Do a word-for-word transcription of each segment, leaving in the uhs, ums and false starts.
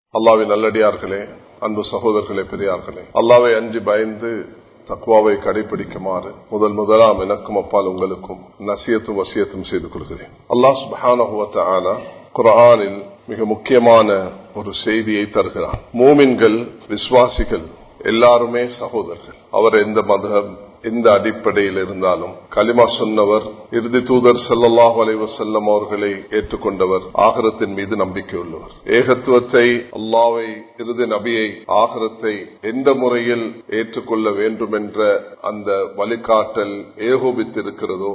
அல்லாஹ்வின் நல்லடியார்களே, அன்பு சகோதரர்களே, பெரியார்களே, அல்லாஹ்வை அஞ்சி பயந்து தக்வாவை கடைபிடிக்குமாறு முதல் முதலாம் எனக்கும் அப்பால் உங்களுக்கும் நசியத்தும் வசியத்தும் செய்து கொள்கிறேன். அல்லாஹ் சுப்ஹானஹு வ தஆலா குர்ஆனில் மிக முக்கியமான ஒரு செய்தியை தருகிறான். மூமின்கள், விசுவாசிகள் எல்லாருமே சகோதரர்கள். அவர் எந்த மதம் எந்த அடிப்படையில் இருந்தாலும், கலிமா சொன்னவர், இறுதி தூதர் ஸல்லல்லாஹு அலைஹி வஸல்லம் அவர்களை ஏற்றுக்கொண்டவர், ஆகிரத்தின் மீது நம்பிக்கை உள்ளவர், ஏகத்துவத்தை, அல்லாஹ்வை, இறுதி நபியை, ஆகிரத்தை எந்த முறையில் ஏற்றுக்கொள்ள வேண்டும் என்ற அந்த வழிகாட்டல் ஏகோபித்திருக்கிறதோ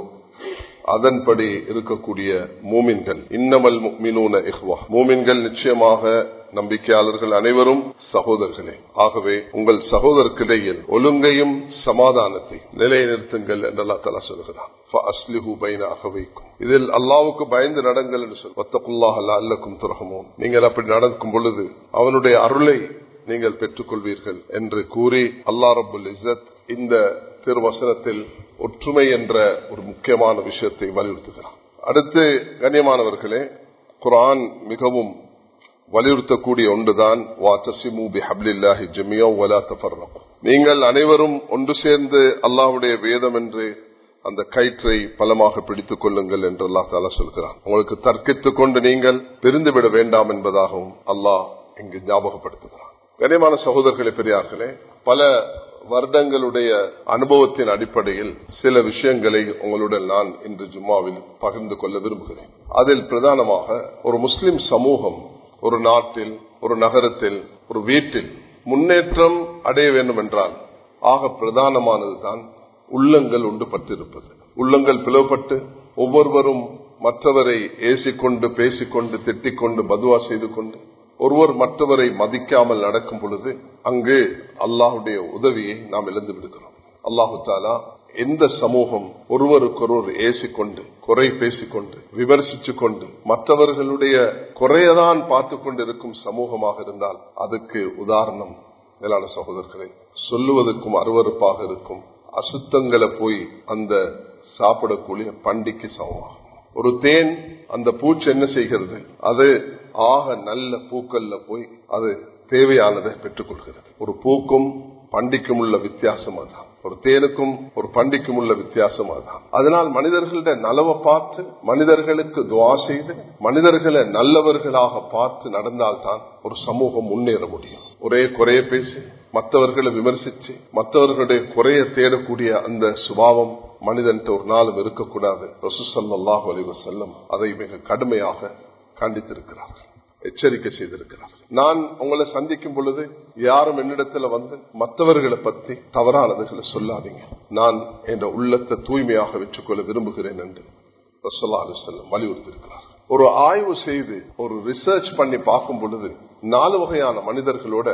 அதன்படி இருக்கக்கூடிய மூமின்கள். இன்னமல் முஃமினூன இஹ்வா, மூமின்கள் நிச்சயமாக நம்பிக்கையாளர்கள் அனைவரும் சகோதரர்களே. ஆகவே உங்கள் சகோதரர்களிடையில் ஒழுங்கையும் சமாதானத்தை நிலைநிறுத்துங்கள் என்று அல்லாஹ் தஆலா சொல்கிறார். ஃபஅஸ்லிஹு பைன அஹவைக்கும், இதில் அல்லாஹ்வுக்கு பயந்து நடங்கள் என்று சொல். வத்தகுல்லாஹ லஅல்லக்கும் துர்ஹமூன், நீங்கள் அப்படி நடக்கும் பொழுது அவனுடைய அருளை நீங்கள் பெற்றுக் கொள்வீர்கள் என்று கூறி அல்லாஹ் ரப்புல் இஸ்ஸத் இந்த திருவசனத்தில் ஒற்றுமை என்ற ஒரு முக்கியமான விஷயத்தை வலியுறுத்துகிறார். அடுத்து கண்ணியமானவர்களே, குர்ஆன் மிகவும் வலியுறுத்தக்கூடிய ஒன்றுதான் வஅதஸிமு பிஹப்லில்லாஹி ஜமீஅன் வலா தஃபர்ரகு, நீங்கள் அனைவரும் ஒன்று சேர்ந்து அல்லாஹ்வுடைய வேதம் என்று அந்த கயிற்றை பலமாக பிடித்துக் கொள்ளுங்கள் என்று அல்லாஹ் தஆலா சொல்கிறான். உங்களுக்கு தர்க்கித்துக் கொண்டு நீங்கள் பிரிந்துவிட வேண்டாம் என்பதாகவும் அல்லாஹ் இங்கு ஞாபகப்படுத்துகிறான். கண்ணியமான சகோதரர்களே, பெரியார்களே, பல வருடங்களுடைய அனுபவத்தின் அடிப்படையில் சில விஷயங்களை உங்களுடன் நான் இன்று ஜும்மாவில் பகிர்ந்து கொள்ள விரும்புகிறேன். அதில் பிரதானமாக ஒரு முஸ்லிம் சமூகம் ஒரு நாட்டில், ஒரு நகரத்தில், ஒரு வீட்டில் முன்னேற்றம் அடைய வேண்டும் என்றால் ஆக பிரதானமானதுதான் உள்ளங்கள் ஒன்றுபட்டிருப்பது. உள்ளங்கள் பிளவுபட்டு ஒவ்வொருவரும் மற்றவரை ஏசிக்கொண்டு, பேசிக்கொண்டு, திட்டிக்கொண்டு, பதுவா செய்து கொண்டு, ஒருவர் மற்றவரை மதிக்காமல் நடக்கும் பொழுது அங்கு அல்லாஹுடைய உதவியை நாம் இழந்து விடுகிறோம். அல்லாஹு தஆலா எந்த சமூகம் ஒருவருக்கொருவர் ஏசிக்கொண்டு, குறை பேசிக்கொண்டு, விமர்சித்துக் கொண்டு, மற்றவர்களுடைய குறையதான் பார்த்து கொண்டு இருக்கும் சமூகமாக இருந்தால் அதுக்கு உதாரணம் மேலான சகோதரர்களை சொல்லுவதற்கும் அருவருப்பாக இருக்கும் அசுத்தங்களை போய் அந்த சாப்பிடக்கூடிய பண்டிக்கு சமமாகும். ஒரு தேன், அந்த பூச்சி என்ன செய்கிறது, அது ஆக நல்ல பூக்கள்ல போய் அது தேவையானதை பெற்றுக் கொள்கிறது. ஒரு பூக்கும் பண்டிக்கும் உள்ள வித்தியாசம் அதுதான். ஒரு தேனுக்கும் ஒரு பண்டிக்கும் உள்ள வித்தியாசம் அதுதான். அதனால் மனிதர்களுடைய நலவை பார்த்து, மனிதர்களுக்கு துஆ செய்து, மனிதர்களை நல்லவர்களாக பார்த்து நடந்தால்தான் ஒரு சமூகம் முன்னேற முடியும். ஒரே குறைய பேசி, மற்றவர்களை விமர்சிச்சு, மற்றவர்களுடைய குறைய தேடக்கூடிய அந்த சுபாவம் மனிதன் ஒரு நாளும் இருக்கக்கூடாது. ரசூல் ஸல்லல்லாஹு அலைஹி வஸல்லம் அதை மிக கடுமையாக கண்டித்திருக்கிறார்கள், எச்சரிக்கை செய்திருக்கிறார். நான் உங்களை சந்திக்கும் பொழுது யாரும் என்னிடத்துல வந்து மற்றவர்களை பற்றி தவறானதுகளை சொல்லாதீங்க, நான் என்ற உள்ளத்தை தூய்மையாக வச்சுக்கொள்ள விரும்புகிறேன் என்று ரசூலுல்லாஹி அலைஹி வஸல்லம் வலியுறுத்தியிருக்கிறார். ஒரு ஆய்வு செய்து ஒரு ரிசர்ச் பண்ணி பார்க்கும் பொழுது நாலு வகையான மனிதர்களோட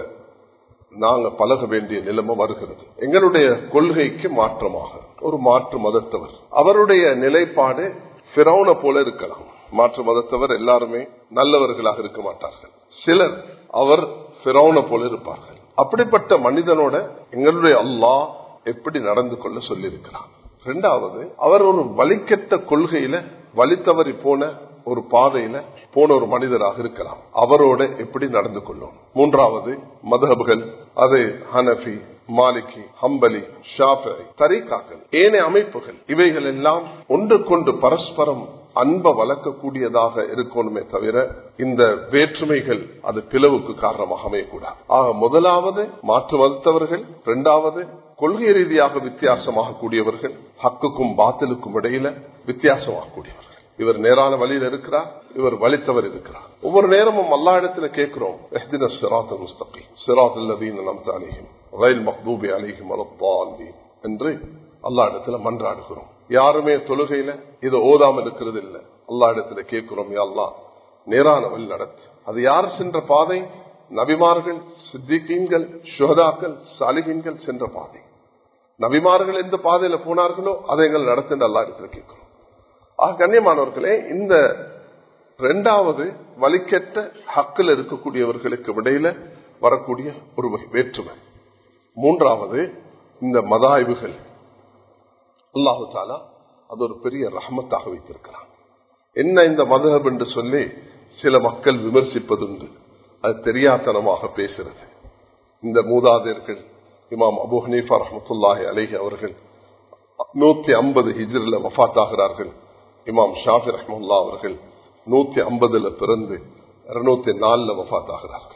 நாங்க பழக வேண்டிய நிலைமை வருகிறது. எங்களுடைய கொள்கைக்கு மாற்றமாக ஒரு மாற்று மதத்தவர், அவருடைய நிலைப்பாடு ஃபிரௌனை போல இருக்கலாம். மாற்று மதத்தவர் எல்லாருமே நல்லவர்களாக இருக்க மாட்டார்கள். சிலர் அவர் ஃபிரௌனை போல இருப்பார்கள். அப்படிப்பட்ட மனிதனோட எங்களுடைய அல்லாஹ் எப்படி நடந்து கொள்ள சொல்லி இருக்கிறார். இரண்டாவது, அவர் ஒரு வழிகெட்ட கொள்கையில வழித்தவறி போன ஒரு பாதையில போன ஒரு மனிதராக இருக்கலாம், அவரோட எப்படி நடந்து கொள்ளும். மூன்றாவது, மதஹப்கள், அது ஹனஃபி, மாலிகி, ஹம்பலி, ஷாஃபிஈ, தரீகாக்கள், ஏனைய அமைப்புகள், இவைகள் எல்லாம் ஒன்றுக்கொண்டு பரஸ்பரம் அன்பை வளர்க்கக்கூடியதாக இருக்கணுமே தவிர இந்த வேற்றுமைகள் அது பிளவுக்கு காரணமாக அமையக்கூடாது. ஆக முதலாவது மாற்று மதத்தவர்கள், இரண்டாவது கொள்கை ரீதியாக வித்தியாசமாக கூடியவர்கள், ஹக்குக்கும் பாத்திலுக்கும் இடையில வித்தியாசமாக கூடியவர்கள். இவர் நேரான வழியில் இருக்கிறார், இவர் வழித்தவர் இருக்கிறார். ஒவ்வொரு நேரமும் அல்லாஹ் இடத்துல கேட்கிறோம், இஹ்தினஸ் ஸிராத்தல் முஸ்தகீம் ஸிராத்தல் லதீன அன்அம்த அலைஹிம் கைரில் மக்தூபி அலைஹிம் வலத்தாலீன் என்று அல்லாஹ் இடத்துல மன்றாடுகிறோம். யாருமே தொழுகையில இதை ஓதாமல் இருக்கிறது இல்லை. அல்லாஹ் இடத்துல கேட்கிறோம், யா அல்லாஹ் நேரான வழி நடத்து. அது யார் சென்ற பாதை? நபிமார்கள், சித்திகீன்கள், ஷுஹதாக்கள், சாலிஹீன்கள் சென்ற பாதை. நபிமார்கள் எந்த பாதையில போனார்களோ அதை எங்கள் நடத்துன்னு அல்லாஹ் இடத்துல கேட்கிறோம். ஆக கண்ணியமானவர்களே, இந்த இரண்டாவது வழிகெட்ட ஹக்கில் இருக்கக்கூடியவர்களுக்கு இடையில வரக்கூடிய ஒரு வேற்றுமை. மூன்றாவது, இந்த மதாய்வுகள் அல்லாஹு தஆலா அது ஒரு பெரிய ரஹ்மத்தாக வைத்திருக்கிறான். என்ன இந்த மதஹப் என்று சொல்லி சில மக்கள் விமர்சிப்பதுண்டு, அது தெரியாதனமாக பேசுறது. இந்த மூதாதையர்கள் இமாம் அபூ ஹனீஃபா ரஹ்மத்துல்லாஹி அலைஹி அவர்கள் நூத்தி ஐம்பது ஹிஜ்ரில வஃபாத் ஆகிறார்கள். இமாம் ஷாஃபி ரஹ்மத்துல்லாஹ் அவர்கள் நூத்தி ஐம்பதுல பிறந்து இருநூத்தி நாலுல வஃபாத் ஆகிறார்கள்.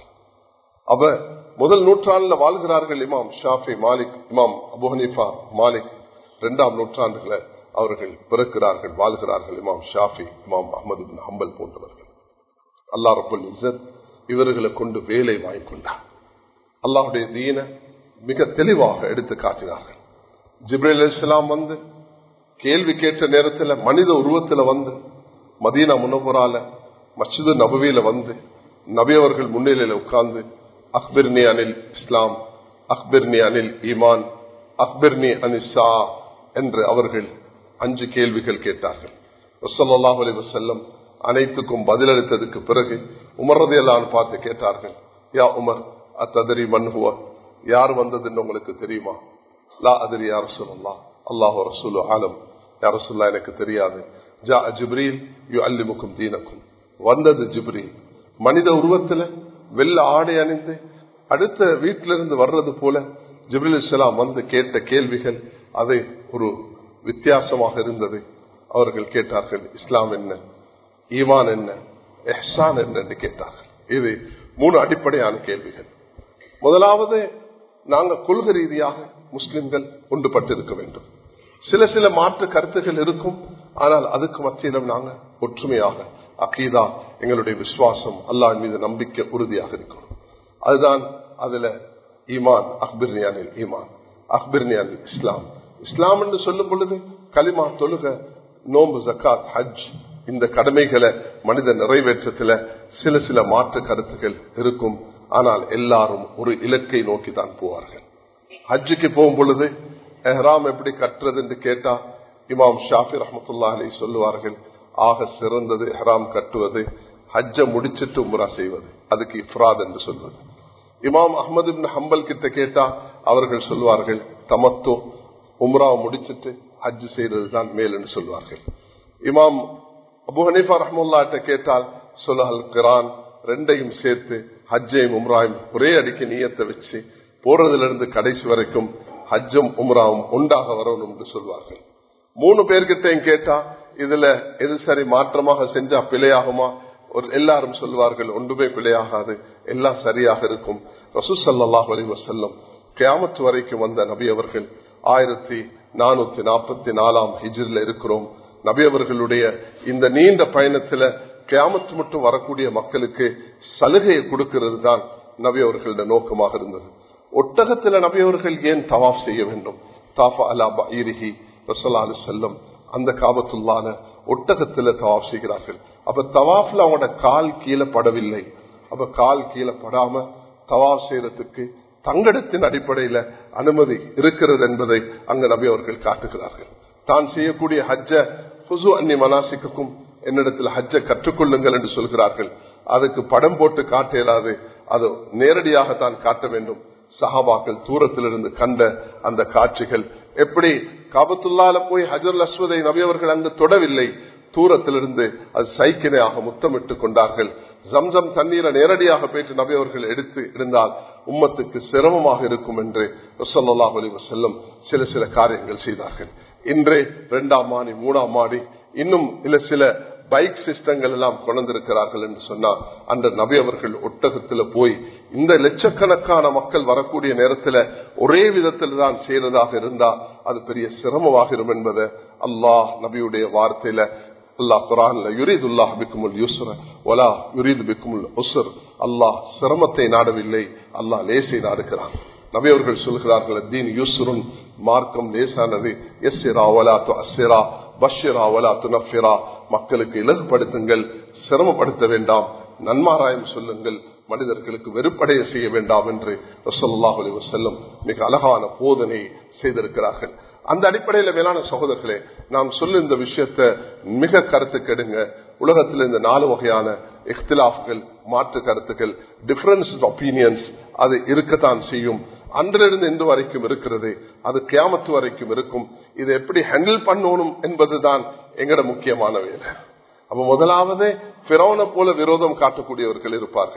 அவ முதல் நூற்றாண்டுல வாழ்கிறார்கள் இமாம் ஷாஃபி, மாலிக், இமாம் அபூ ஹனீஃபா, மாலிக். இரண்டாம் நூற்றாண்டுகளை அவர்கள் பிறக்கிறார்கள், வாழ்கிறார்கள் இமாம் ஷாஃபி, இமாம் அஹ்மது பின் ஹம்பல் போன்றவர்கள். அல்லாஹ் ரப்பல் இஸ்ஸத் இவர்களை கொண்டு வேலை வாங்கிக் கொண்டார். அல்லாஹுடைய தீன மிக தெளிவாக எடுத்து காட்டினார்கள். ஜிப்ரீல் அலைஹிஸ்ஸலாம் வந்து கேள்வி கேட்ட நேரத்தில் மனித உருவத்தில் வந்து மதீனா முனவரால மஸ்ஜிது நபவியில வந்து நபி அவர்கள் முன்னிலையில உட்கார்ந்து அக்பிர்னி அனில் இஸ்லாம், அக்பிர்னி அனில் ஈமான், அக்பிர்னி அனிசா என்று அவர்கள் அஞ்சு கேள்விகள் கேட்டார்கள். ஸல்லல்லாஹு அலைஹி வஸல்லம் அனைத்துக்கும் பதிலளித்ததுக்கு பிறகு உமர் ரலியல்லாஹு அன்ஹு பார்த்து கேட்டார்கள், யா உமர் அத்ததரி மன் ஹுவ, யார் வந்ததுன்னு உங்களுக்கு தெரியுமா? லா அதரி யா ரசூலல்லாஹ், அல்லாஹு ரசூலு ஆலம், யா ரசூலுல்லாஹ் எனக்கு தெரியாது. ஜா ஜிப்ரீல் யுஅல்லிமுக்கும் தீனக்கும், வந்தது ஜிப்ரீல் மனித உருவத்துல வெள்ள ஆடை அணிந்து அடுத்த வீட்டிலிருந்து வர்றது போல ஜிப்ரீல் அலைஹிஸ்ஸலாம் வந்து கேட்ட கேள்விகள் அதை ஒரு வித்தியாசமாக இருந்தது. அவர்கள் கேட்டார்கள், இஸ்லாம் என்ன, ஈமான் என்ன, இஹ்சான் என்ன என்று கேட்டார்கள். இது மூணு அடிப்படையான கேள்விகள். முதலாவது, நாங்கள் கொள்கை ரீதியாக முஸ்லிம்கள் ஒன்றுபட்டிருக்க வேண்டும். சில சில மாற்று கருத்துகள் இருக்கும், ஆனால் அதுக்கு மத்தியிலும் நாங்கள் ஒற்றுமையாக அகீதா, எங்களுடைய விசுவாசம், அல்லாஹ் மீது நம்பிக்கை உறுதியாக இருக்கும். அதுதான் அதுல ஈமான், அக்பிர்னியானில் ஈமான், அக்பிர்னியானில் இஸ்லாம். இஸ்லாம் என்று சொல்லும் பொழுது கலிமா, தொழுக, நோம்பு, ஜக்காத், ஹஜ், இந்த கடமைகளை மனித நிறைவேற்றத்துல சில சில மாற்று கருத்துக்கள் இருக்கும். ஆனால் எல்லாரும் ஒரு இலக்கை நோக்கி தான் போவார்கள். ஹஜ்ஜுக்கு போகும் பொழுது எஹ்ராம் எப்படி கட்டுறது என்று கேட்டா இமாம் ஷாஃபி ரஹ்மத்துல்லாஹி அலைஹி சொல்லுவார்கள், ஆக சிறந்தது எஹ்ராம் கட்டுவது, ஹஜ்ஜை முடிச்சிட்டு உம்ரா செய்வது, அதுக்கு இஃப்ராத் என்று சொல்வது. இமாம் அஹ்மது பின் ஹம்பல் கிட்ட கேட்டா அவர்கள் சொல்வார்கள், தமத்து, உம்ராவை முடிச்சிட்டு ஹஜ் செய்யறது தான் மேல் என்று சொல்வார்கள். இமாம் அபூ ஹனீஃபா ரஹ்மத்துல்லாஹி கேட்டால் சுலஹல் கிரான் ரெண்டையும் சேர்த்து ஹஜ்ஜையும் உம்ராயும் ஒரே அடிக்கு நியத்தை வச்சு போறதுல இருந்து கடைசி வரைக்கும் ஹஜ்ஜும் உம்ராவும் உண்டாக வரணும் என்று சொல்வார்கள். மூணு பேர்கிட்டையும் கேட்டா இதுல எது சரி, மாற்றமாக செஞ்சா பிழையாகுமா? ஒரு எல்லாரும் சொல்வார்கள், ஒன்றுமே பிழையாகாது, எல்லாம் சரியாக இருக்கும். ரசூல் ஸல்லல்லாஹு அலைஹி வஸல்லம் கியாமத் வரைக்கும் வந்த நபி அவர்கள் ஆயிரத்தி நானூத்தி நாற்பத்தி நாலாம் ஹிஜ்ரில இருக்கிறோம். நபி அவர்களுடைய இந்த நீண்ட பயணத்துல கியாமத்து மட்டும் வரக்கூடிய மக்களுக்கு சலுகையை கொடுக்கிறது தான் நபி அவர்களுடைய நோக்கமாக இருந்தது. ஒட்டகத்துல நபி அவர்கள் ஏன் தவாஃப் செய்ய வேண்டும்? தாஃபா அலா பஈரிஹி ஸல்லல்லாஹு அலைஹி வஸல்லம் அந்த காபத்துல்லான ஒட்டகத்துல தவாஃப் செய்கிறார்கள். அப்ப தவாஃப்ல அவங்களோட கால் கீழே படவில்லை. அப்ப கால் கீழே படாம தவாஃப் செய்யறதுக்கு தங்கடத்தின் அடிப்படையில அனுமதி இருக்கிறது என்பதை அங்க நபி அவர்கள் காட்டுகிறார்கள். தான் செய்யக்கூடிய ஹஜ்ஜ ஃபுசு அன்னி மனாசிக்கும், என்னிடத்தில் ஹஜ்ஜை கற்றுக்கொள்ளுங்கள் என்று சொல்கிறார்கள். அதுக்கு படம் போட்டு காட்ட இயலாது, அது நேரடியாக தான் காட்ட வேண்டும். சஹாபாக்கள் தூரத்திலிருந்து கண்ட அந்த காட்சிகள், எப்படி காபத்துல்லால போய் ஹஜ்ருல் அஸ்வதை நபி அவர்கள் அங்கு தொடவில்லை, தூரத்திலிருந்து அது சைக்கிணையாக முத்தமிட்டுக் கொண்டார்கள். ஜம்சம் தண்ணீரை நேரடியாக போயிட்டு நபி அவர்கள் எடுத்து இருந்தால் உம்மத்துக்கு சிரமமாக இருக்கும் என்று ஸல்லல்லாஹு அலைஹி வஸல்லம் சில சில காரியங்கள் செய்தார்கள். இன்றே இரண்டாம் மாடி, மூணாம் மாடி, இன்னும் இல்ல சில பைக் சிஸ்டங்கள் எல்லாம் கொண்டிருக்கிறார்கள் என்று சொன்னால் அந்த நபி அவர்கள் ஒட்டகத்துல போய் இந்த லட்சக்கணக்கான மக்கள் வரக்கூடிய நேரத்தில் ஒரே விதத்தில் தான் செய்யறதாக இருந்தா அது பெரிய சிரமமாகிரும் என்பதை அல்லாஹ் நபியுடைய வார்த்தையில அல்லாஹ் குர்ஆன்ல யுரீதுல்லாஹ் பிக்குமுல் யுஸ்ர வலா யுரீது பிக்குமுல் உஸ்ர், அல்லாஹ் சிரமத்தை நாடவில்லை, அல்லாஹ் லேசை நாடுகிறான். நபி அவர்கள் சொல்கிறார்கள், தீன் யுஸ்ருன், மார்க்கம் லேசானது, யஸ்ஸிரா வலா துஅஸ்ஸிரா பஷ்ஷிரா வலா துனஃபிரா, மக்களுக்கு இலகுபடுத்துங்கள், சிரமப்படுத்த வேண்டாம், நன்மாராயம் சொல்லுங்கள், மனிதர்களுக்கு வெறுப்படைய செய்ய வேண்டாம் என்று ஸல்லல்லாஹு அலைஹி வஸல்லம் மிக அழகான போதனை செய்திருக்கிறார்கள். அந்த அடிப்படையில வேளாண் சகோதரர்களே, நாம் சொல்ல இந்த விஷயத்தை மிக கருத்து கெடுங்க. உலகத்தில் இந்த நாலு வகையான இஃப்திலாஃப்கள், மாற்று கருத்துக்கள், டிஃபரன்ஸ் ஒப்பீனியன்ஸ், அது இருக்கத்தான் செய்யும். அன்றிலிருந்து இன்று வரைக்கும் இருக்கிறது, அது கியாமத்து வரைக்கும் இருக்கும். இதை எப்படி ஹேண்டில் பண்ணணும் என்பதுதான் எங்கட முக்கியமான வேலை. அப்ப முதலாவது ஃபிரௌனை போல விரோதம் காட்டக்கூடியவர்கள் இருப்பார்கள்.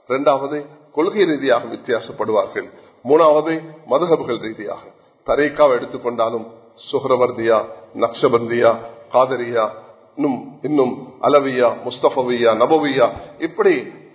இரண்டாவது கொள்கை ரீதியாக வித்தியாசப்படுவார்கள். மூணாவது மதுஹபுகள் ரீதியாக. தரீக்காவை எடுத்துக்கொண்டாலும் சுஹ்ரவர்தியா, நக்ஷபந்தியா, காதரியா, இன்னும் இன்னும் அலவியா, முஸ்தபவியா, நபவியா, இப்படி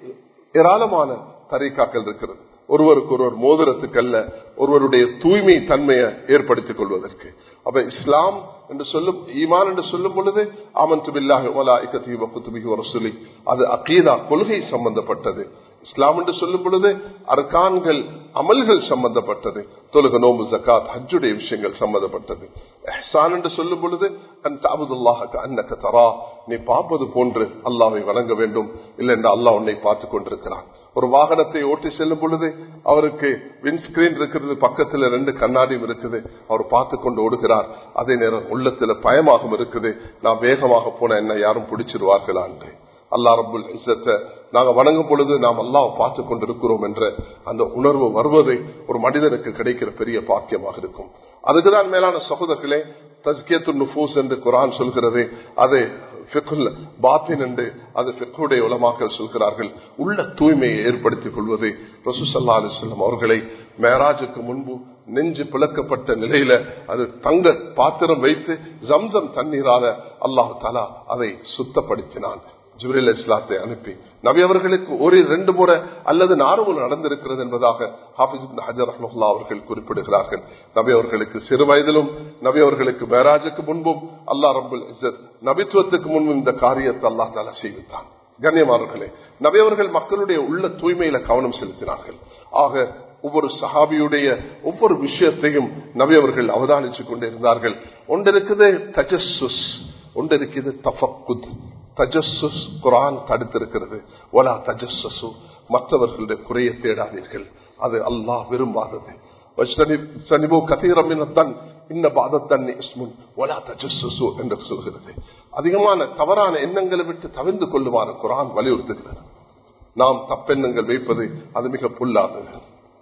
ஏராளமான தரீக்காக்கள் இருக்கிறது. ஒருவருக்கு ஒருவர் மோதிரத்துக்கு அல்ல, ஒருவருடைய தூய்மை தன்மையை ஏற்படுத்திக் கொள்வதற்கு. அப்ப இஸ்லாம் என்று சொல்லும், ஈமான் என்று சொல்லும் பொழுது ஆமன்து பில்லாஹி வ மலாயிகத்திஹி வ குதுபிஹி வ ரசூலிஹி, அது அகீதா கொள்கை சம்பந்தப்பட்டது. இஸ்லாம் என்று சொல்லும் பொழுது அர்கான்கள் அமல்கள் சம்பந்தப்பட்டது. தொழுகை, நோம்பு, ஜகாத், ஹஜ்ஜுடைய விஷயங்கள் சம்பந்தப்பட்டது. இஹ்சான் என்று சொல்லும் பொழுது அன்த அபுதுல்லாஹ கஅன்னக தரா, நீ பார்ப்பது போன்று அல்லாஹ்வை வணங்க வேண்டும், இல்லை என்றால் அல்லாஹ் உன்னை பார்த்துக் கொண்டிருக்கிறான். ஒரு வாகனத்தை ஓட்டி செல்லும் பொழுது அவருக்கு விண்ட்ஸ்கிரீன் இருக்கிறது, பக்கத்தில் ரெண்டு கண்ணாடியும் இருக்குது, அவர் பார்த்து கொண்டு ஓடுகிறார். அதே நேரம் உள்ளத்துல பயமாகவும் இருக்குது, நான் வேகமாக போன என்ன யாரும் பிடிச்சிருவார்களா என்று. அல்லாஹ் ரப்புல் இஸ்ஸத்தை நாங்கள் வணங்கும் பொழுது நாம் அல்லாஹ் பார்த்து கொண்டிருக்கிறோம் என்ற அந்த உணர்வு வருவதை ஒரு மனிதனுக்கு கிடைக்கிற பெரிய பாக்கியமாக இருக்கும். அதுக்குதான் மேலான சகோதரர்களே தஸ்கியத்துன் நுஃபூஸ் என்று குர்ஆன் சொல்கிறது. அது ஃபிக்ஹுல் பாத்தின் என்று அது ஃபிக்ஹுடைய உலமாக்கள் சொல்கிறார்கள். உள்ள தூய்மையை ஏற்படுத்திக் கொள்வது. ரசூல் ஸல்லல்லாஹு அலைஹி வஸல்லம் அவர்களை மேராஜுக்கு முன்பு நெஞ்சு பிளக்கப்பட்ட நிலையில அது தங்க பாத்திரம் வைத்து ஜம்சம் தண்ணீரால அல்லாஹ் தஆலா அதை சுத்தப்படுத்தினான். ஜிப்ரீல் இஸ்லாத்தை அனுப்பி நபி அவர்களுக்கு ஒரு ரெண்டு முறை அல்லது நாறு முறை நடந்திருக்கிறது என்பதாக ஹாஃபிஸ் இப்னு ஹஜர் ரஹ்மத்துல்லாஹி அவர்கள் குறிப்பிடுகிறார்கள். நபி அவர்களுக்கு சிறு வயதிலும் நபி அவர்களுக்கு மேராஜுக்கு முன்பும் அல்லாஹ் ரப்புல் இஸ்ஸத் நபித்துவத்துக்கு முன்பும் இந்த காரியத்தை அல்லாஹ் தஆலா செய்வித்தான். கண்ணியமானவர்களே, நபி அவர்கள் மக்களுடைய உள்ள தூய்மையில கவனம் செலுத்தினார்கள். ஆக ஒவ்வொரு சஹாபியுடைய ஒவ்வொரு விஷயத்தையும் நபி அவர்கள் அவதானித்துக் கொண்டிருந்தார்கள். ஒன்று இருக்குது தஜஸ்ஸுஸ், ஒன்று இருக்குது தஃபக்குத். தஜஸ்ஸுஸ் குர்ஆன் தடுத்திருக்கிறது. வலா தஜஸ்ஸு, மற்றவர்களுடைய குறையை தேடாதீர்கள், அது அல்லாஹ் விரும்பாதது. வஜ்தனிபு கதீரம் மினத்தன் இன்ன பஅதத்தன்னி இஸ்முன் வலா தஜஸ்ஸு என்று சொல்கிறது. அதிகமான தவறான எண்ணங்களை விட்டு தவிர்த்து கொள்ளுமாறு குர்ஆன் வலியுறுத்துகிறது. நாம் தப்பெண்ணங்கள் வைப்பது அது மிக புல்லாதது,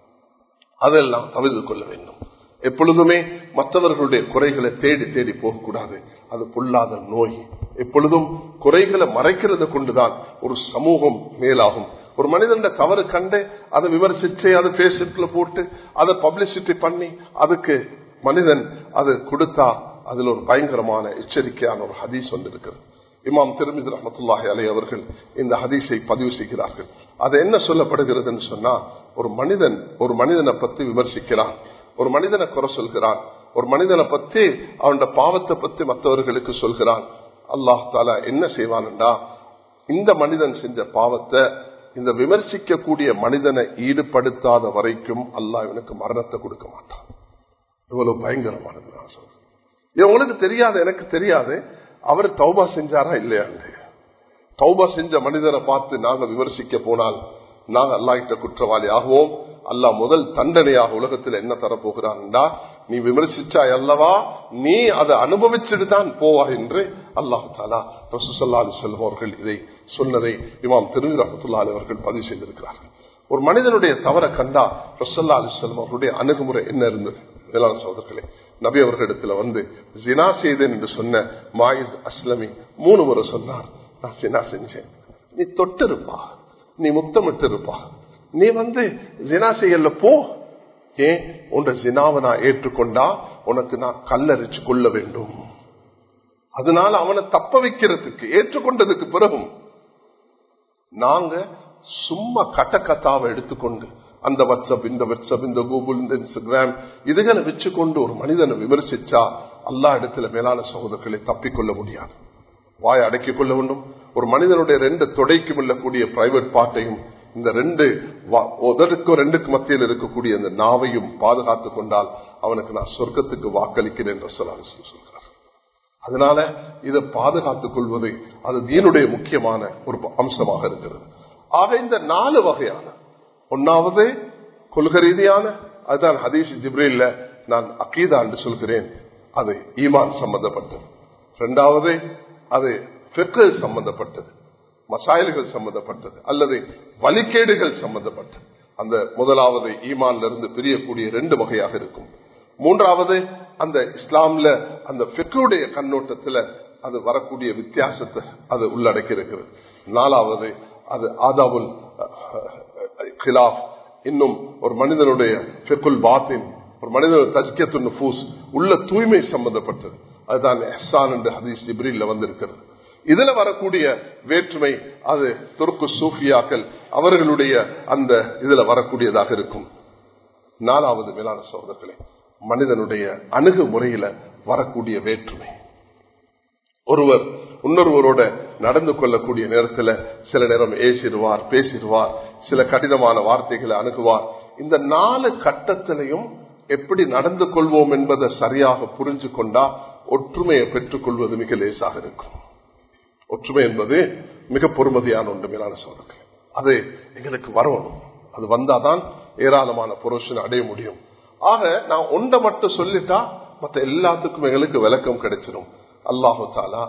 அதெல்லாம் தவிர்த்து கொள்ள வேண்டும். எப்பொழுதுமே மற்றவர்களுடைய குறைகளை தேடி தேடி போகக்கூடாது, அது பொல்லாத நோய். எப்பொழுதும் குறைகளை மறைக்கிறது கொண்டுதான் ஒரு சமூகம் மேலாகும். ஒரு மனிதன் தவறு கண்டு அதை விமர்சிச்சு அதை பேஸ்புக்ல போட்டு அதை பப்ளிசிட்டி பண்ணி அதுக்கு மனிதன் அது கொடுத்தா அதுல ஒரு பயங்கரமான எச்சரிக்கையான ஒரு ஹதீஸ் வந்து இருக்கிறது. இமாம் திர்மிதி ரஹ்மத்துல்லாஹி அலைஹி அவர்கள் இந்த ஹதீஸை பதிவு செய்கிறார்கள். அது என்ன சொல்லப்படுகிறதுன்னு சொன்னா, ஒரு மனிதன் ஒரு மனிதனை பத்தி விமர்சிக்கிறான், ஒரு மனிதனை குறை சொல்கிறான், ஒரு மனிதனை பத்தி அவனுடைய பாவத்தை பத்தி மற்றவர்களுக்கு சொல்கிறான். அல்லாஹ் தஆலா என்ன செய்வான்டா, இந்த மனிதன் செஞ்ச பாவத்தை இந்த விமர்சிக்க கூடிய மனிதனை ஈடுபடுத்தாத வரைக்கும் அல்லாஹ் இவனுக்கு மரணத்தை கொடுக்க மாட்டான். இவ்வளவு பயங்கரமானது நான் சொல்றேன். இவங்களுக்கு தெரியாது, எனக்கு தெரியாது அவர் தௌபா செஞ்சாரா இல்லையா. தௌபா செஞ்ச மனிதரை பார்த்து நாங்க விமர்சிக்க போனால் நாங்க அல்லாஹ் கிட்ட குற்றவாளி ஆகுவோம். அல்லாஹ் முதல் தண்டனையாக உலகத்தில் என்ன தரப்போகிறான்டா, நீ விமர்சிச்சாய் அல்லவா, நீ அதை அனுபவிச்சுட்டு தான் போவா என்று அல்லாஹ் தஆலா ரசூல் ஸல்லல்லாஹு அலைஹி வஸல்லம் அவர்கள் இதை சொன்னதை இமாம் திர்மிதி ரஹ்மத்துல்லாஹி அலைஹி அவர்கள் பதிவு செய்திருக்கிறார்கள். ஒரு மனிதனுடைய தவறை கண்டா ரசூல் ஸல்லல்லாஹு அலைஹி வஸல்லம் அவருடைய அணுகுமுறை என்ன இருந்தது? வேளாண் சகோதரர்களே, நபி அவர்களிடத்துல வந்து ஜினா செய்தேன் என்று சொன்ன மாயிஸ் அஸ்லமி மூணு முறை சொன்னார், நான் ஜினா செஞ்சேன். நீ தொட்டு இருப்பா, நீ முத்தமிட்டு இருப்பா, நீ வந்து ஜினா செய்யல போ. ஏன் உன் ஜினாவை நான் ஏற்றுக்கொண்டா உனக்கு நான் கல்லறிச்சு கொள்ள வேண்டும். அதனால அவனை தப்ப வைக்கிறதுக்கு ஏற்றுக்கொண்டதுக்கு பிறகும் நாங்க சும்மா கட்ட கத்தாவை எடுத்துக்கொண்டு அந்த வாட்ஸ்அப் இந்த வாட்ஸ்அப் இந்த கூகுள் இந்த இன்ஸ்டாகிராம் இதுகளை வச்சுக்கொண்டு ஒரு மனிதனை விமர்சிச்சா அல்லா இடத்துல மேலான சகோதரர்களை தப்பிக்கொள்ள முடியாது. வாயை அடக்கிக் கொள்ள வேண்டும். ஒரு மனிதனுடைய ரெண்டு தொடைக்கும் உள்ளக்கூடிய பிரைவேட் பார்ட்டையும் இந்த ரெண்டு உதடுக்கும் ரெண்டுக்கு மத்தியில் இருக்கக்கூடிய அந்த நாவையும் பாதுகாத்துக் கொண்டால் அவனுக்கு நான் சொர்க்கத்துக்கு வாக்களிக்கிறேன் என்று சொல்கிறார். அதனால இதை பாதுகாத்துக் கொள்வது அது தீனுடைய முக்கியமான ஒரு அம்சமாக இருக்கிறது. ஆக இந்த நாலு வகையான, ஒன்னாவது கொள்கை ரீதியான, அதுதான் ஹதீஸ் ஜிப்ரீல்ல நான் அகீதா என்று சொல்கிறேன், அது ஈமான் சம்பந்தப்பட்டது. இரண்டாவது அது ஃபிக்ஹ் சம்பந்தப்பட்டது, மசாயில்கள் சம்பந்தப்பட்டது அல்லது வழிகேடுகள் சம்பந்தப்பட்டது. அந்த முதலாவது ஈமான்ல இருந்து பிரியக்கூடிய ரெண்டு வகையாக இருக்கும். மூன்றாவது அந்த இஸ்லாம்ல அந்த ஃபிக்ஹுடைய கண்ணோட்டத்துல அது வரக்கூடிய வித்தியாசத்தை அது உள்ளடக்கி இருக்கிறது. நாலாவது அது ஆதாபுல் கிலாஃப், இன்னும் ஒரு மனிதனுடைய ஃபிக்குல் பாத்தின், ஒரு மனிதனுடைய தஸ்கியத்துன் நுஃபூஸ், உள்ள தூய்மை சம்பந்தப்பட்டது. அதுதான் இஹ்சான் என்று ஹதீஸ் ஜிப்ரீல்ல வந்திருக்கிறது. இதுல வரக்கூடிய வேற்றுமை அது துருக்கு சூஃபியாக்கள் அவர்களுடைய அந்த இதுல வரக்கூடியதாக இருக்கும். நாலாவது மேலான சகோதரர்களே, மனிதனுடைய அணுகுமுறையில வரக்கூடிய வேற்றுமை. ஒருவர் இன்னொருவரோட நடந்து கொள்ளக்கூடிய நேரத்தில் சில நேரம் ஏசிடுவார், பேசிடுவார், சில கடினமான வார்த்தைகளை அணுகுவார். இந்த நாலு கட்டத்திலையும் எப்படி நடந்து கொள்வோம் என்பதை சரியாக புரிஞ்சு கொண்டா ஒற்றுமையை பெற்றுக் கொள்வது மிக லேசாக இருக்கும். ஒற்றுமை என்பது மிக பொறுமதியான ஒன்று மேலான சோதனை. அது எங்களுக்கு வரணும். அது வந்தாதான் ஏராளமான புரோஷனை அடைய முடியும். ஆக நான் ஒன்றை மட்டும் சொல்லிட்டா மற்ற எல்லாத்துக்கும் எங்களுக்கு விளக்கம் கிடைச்சிடும். அல்லாஹு தாலா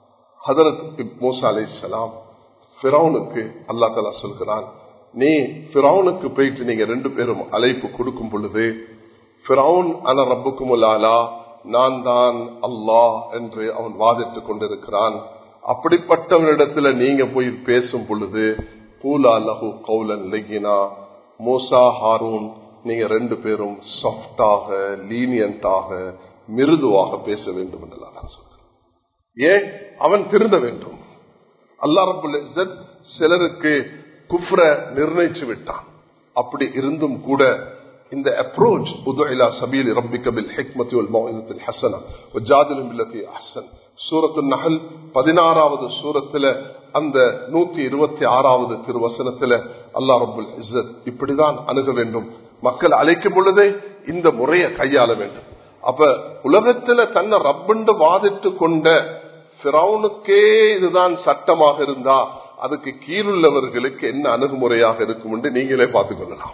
ஹதரத் மூசா அலைஹிஸ்ஸலாம் ஃபிரௌனுக்கு அல்லாஹ் தாலா சொல்கிறான், நீ ஃபிரௌனுக்கு போயிட்டு நீங்க ரெண்டு பேரும் அழைப்பு கொடுக்கும் பொழுது ஃபிரௌன் அன ரப்புக்குமுல் ஆலா, நான் தான் அல்லாஹ் என்று அவன் வாதிட்டுக் கொண்டிருக்கிறான். அப்படிப்பட்டவனிடத்துல நீங்க போய் பேசும் பொழுது பூலா லஹு கௌலன் லகினா, மூசா ஹாரூன் நீங்க ரெண்டு பேரும் சாஃப்டாக, லீனியன்டாக, மிருதுவாக பேச வேண்டும் என்று அல்லாஹ் சொல்றான். ஏன்? அவன் திருந்த வேண்டும். அல்லாஹ் ரப்புல் இஸ்ஸத் சிலருக்கு குஃப்ர நிர்ணயிச்சு விட்டான். அப்படி இருந்தும் கூட இந்த அப்ரோச் உது இலா சபீலி ரப்பிக பில் ஹிக்மத்தி வல் மௌஇதத்தில் ஹஸனா வஜாதிலு பில்லதி அஹ்ஸன், சூரத்துன் நஹல் பதினாறாவது சூரத்துல அந்த நூத்தி இருபத்தி ஆறாவது திருவசனத்துல அல்லாஹ் ரப்புல் இஸ்ஸத் இப்படிதான் அணுக வேண்டும். மக்கள் அழைக்கும் பொழுதே இந்த முறையை கையாள வேண்டும். அப்ப உலகத்துல தன்னை ரப்புண்டு வாதிட்டு கொண்ட ஃபிரௌனுக்கே இதுதான் சட்டமாக இருந்தா அதுக்கு கீழுள்ளவர்களுக்கு என்ன அணுகுமுறையாக இருக்கும் என்று நீங்களே பார்த்துக் கொள்ளலாம்.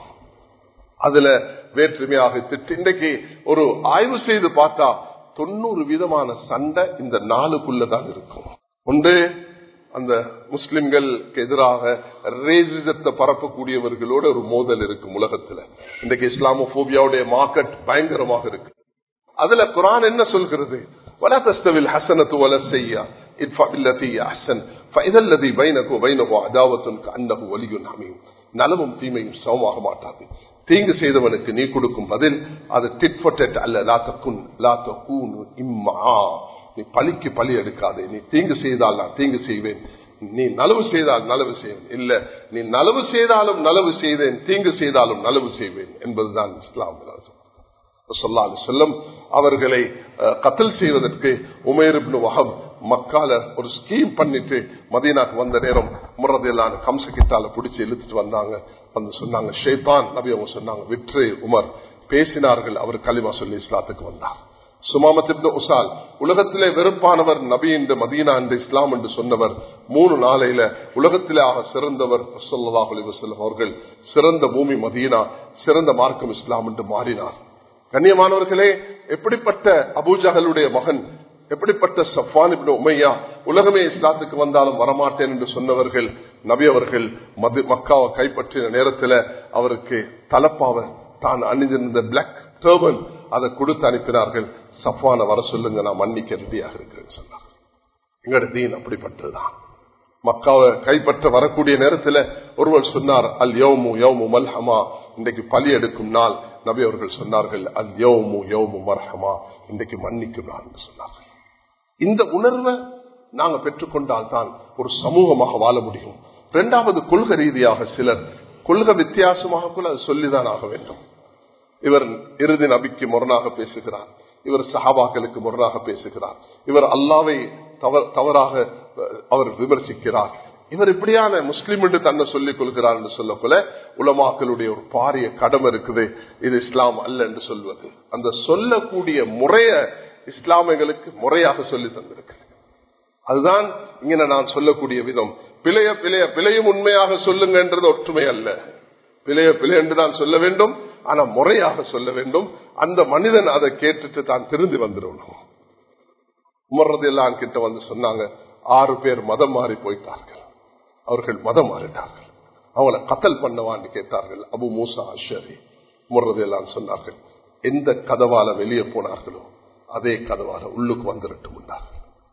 அதுல வேற்றுமையாக திட்டு இன்றைக்கு ஒரு ஆய்வு செய்து பார்த்தா தொண்ணூறு விதமான சண்டை இந்த நாளுக்குள்ளதான் இருக்கும். ஒன்று அந்த முஸ்லிம்களுக்கு எதிராக ரேசிசத்தை பரப்பக்கூடியவர்களோட ஒரு மோதல் இருக்கும் உலகத்துல. இன்றைக்கு இஸ்லாமோபோபியாவுடைய மார்க்கெட் பயங்கரமாக இருக்கு. அதுல குர்ஆன் என்ன சொல்கிறது? ولا تستوي الحسنة ولا السيئة ادفع بالتي هي أحسن فإذا الذي بينك وبينه عداوة كأنه ولي حميم. நலமும் தீமையும் சமமாக மாட்டாது. தீங்கு செய்தவனுக்கு நீ கொடுக்கும் பதில் அது டிட் ஃபார் டெட் அல்ல. லா தகுன் லா தகூன் இம்மா, நீ பழிக்கு பழி எடுக்காதே. நீ தீங்கு செய்தால் நான் தீங்கு செய்வேன், நீ நலவு செய்தால் நலவு செய்வேன். இல்ல, நீ நலவு செய்தாலும் நலவு செய்தேன், தீங்கு செய்தாலும் நலவு செய்வேன் என்பதுதான் இஸ்லாம். ஸல்லல்லாஹு அலைஹி வஸல்லம் அவர்களை கத்ல் செய்வதற்கு உமைர் இப்னு வஹப் மக்கால ஒரு ஸ்கீம் பண்ணிட்டு மதீனாக்கு வந்த நேரம் முர்ரதியல்லாஹு கம்ச கிட்டால பிடிச்சி இழுத்துட்டு வந்தாங்க. வந்து சொன்னாங்க ஷைத்தான் நபி அவங்க சொன்னாங்க விற்று உமர் பேசினார்கள். அவர் கலிமா சொல்லி இஸ்லாத்துக்கு வந்தார். சுமாமத் இப்னு உசால் உலகத்திலே வெறுப்பானவர் நபி என்று மதீனா என்று இஸ்லாம் என்று சொன்னவர் மூணு நாளையில உலகத்திலே ஆக சிறந்தவர் ஸல்லல்லாஹு அலைஹி வஸல்லம் அவர்கள் சிறந்த பூமி மதீனா, சிறந்த மார்க்கம் இஸ்லாம் என்று மாறினார். கண்ணியமானவர்களே, எப்படிப்பட்ட அபூஜஹலுடைய மகன், எப்படிப்பட்ட சஃப்வான் இப்னு உமையா உலகமே இஸ்லாத்துக்கு வந்தாலும் வரமாட்டேன் என்று சொன்னவர்கள் நபி அவர்கள் மக்காவை கைப்பற்றின நேரத்தில் அவருக்கு தலப்பாவை தான் அணிந்திருந்த பிளாக் டர்பன் அதை கொடுத்து அனுப்பினார்கள். சஃப்வானை வர சொல்லுங்க, நான் மன்னிக்க ரெடியாக இருக்கிறேன்னு சொன்னார். எங்களோட தீன் அப்படிப்பட்டதுதான். மக்காவை கைப்பற்ற வரக்கூடிய நேரத்தில் ஒருவர் சொன்னார் அல் யௌமு யௌமு மல்ஹமா, இன்றைக்கு பலி எடுக்கும் நாள். நபி அவர்கள் சொன்னார்கள் அல் யௌமு யௌமு மர்ஹமா, இன்றைக்கு மன்னிக்கும் நாள் என்று சொன்னார்கள். இந்த உணர்வை நாங்கள் பெற்றுக்கொண்டால் தான் ஒரு சமூகமாக வாழ முடியும். இரண்டாவது, கொள்கை ரீதியாக சிலர் கொள்கை வித்தியாசமாக கூட அது சொல்லிதான் ஆக வேண்டும். இவர் இறுதி நபிக்கு முரணாக பேசுகிறார், இவர் சஹாபாக்களுக்கு முரணாக பேசுகிறார், இவர் அல்லாவை தவறாக அவர் விமர்சிக்கிறார், இவர் இப்படியான முஸ்லிம் என்று தன்னை சொல்லிக் கொள்கிறார் என்று சொல்லப்போல உலமாக்களுடைய ஒரு பாரிய கடமை இருக்குது. இது இஸ்லாம் அல்ல என்று சொல்வது. அந்த சொல்லக்கூடிய முறைய இஸ்லாமியர்களுக்கு முறையாக சொல்லி தந்திருக்கு. அதுதான் இங்க நான் சொல்லக்கூடிய விதம். பிழைய பிழைய பிழையும் உண்மையாக சொல்லுங்க என்றது ஒற்றுமை அல்ல. பிழைய பிழை என்று தான் சொல்ல வேண்டும், ஆனா முறையாக சொல்ல வேண்டும். அந்த மனிதன் அதை கேட்டுட்டு தான் திருந்தி வந்துடணும். உமர் ரலியல்லாஹு கிட்ட வந்து சொன்னாங்க, ஆறு பேர் மதம் மாறி போயிட்டார்கள், அவர்கள் மதம் மாறிட்டார்கள், அவங்களை கத்தல் பண்ணவான்னு கேட்டார்கள். அபு மூசா அஷ்அரி உமர் ரலியல்லாஹு சொன்னார்கள், எந்த கதவால வெளியே போனார்களோ அதே கதவால உள்ளுக்கு வந்துடட்டும்.